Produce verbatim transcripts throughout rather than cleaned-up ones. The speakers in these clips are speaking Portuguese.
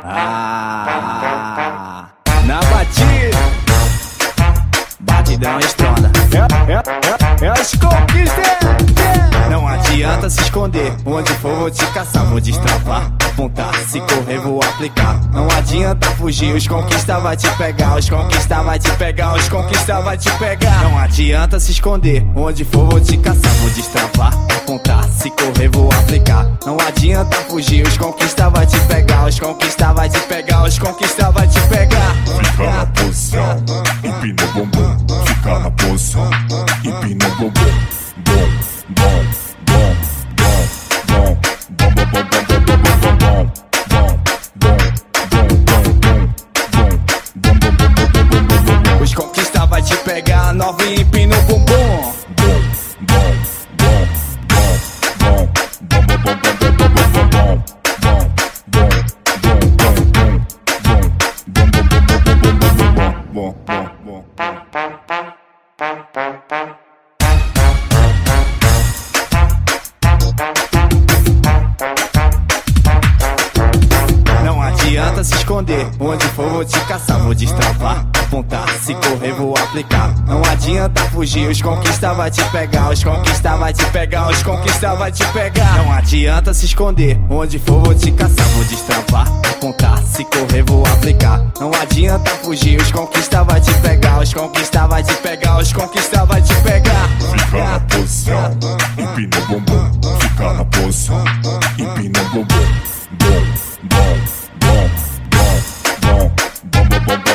Ah, na batida, batidão estrona. É, é, é, é as conquistas. Não adianta se esconder, onde for vou te caçar. Vou destravar, apontar, se correr vou aplicar. Não adianta fugir, os conquista vai te pegar. Os conquista vai te pegar, os conquista vai te pegar. Não adianta se esconder, onde for vou te caçar. Vou destravar, apontar, se correr vou aplicar. Não adianta fugir, os conquista vai te pegar. Os conquista vai te pegar, os conquista vai te pegar. Fica na posição, empina o bumbum. Fica na posição, empina o bumbum. Bom, bom, bom, bom, bom, bom, bom, bom, bom, bom, bom, bom. Os conquista vai te pegar, nova e empina o bumbum. Bom, bom, bom. Não adianta se esconder, onde for vou te caçar. Vou destravar, apontar, se correr vou aplicar. Não adianta fugir, os conquista vai te pegar. Os conquista vai te pegar, os conquista vai te pegar. Não adianta se esconder, onde for vou te caçar. Vou destravar, apontar, se correr vou aplicar. Não adianta fugir, os conquista vai te pegar. Os conquista vai te pegar, os conquista vai te pegar. Fica na posição, empina o bumbum. Fica na posição, empina o bumbum. Bom, bom, bom, bom, bom, bom, bom, bom,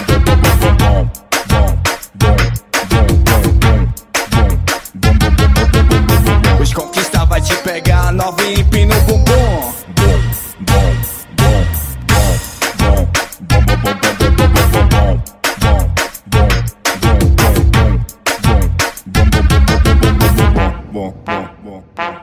bom, bom. Os conquista vai te pegar, nova e empina o bumbum. Bom, bom, bom, bom, bom, bom, bom, bom, bom, bom, bom, bom, bom, bom, bom, bom.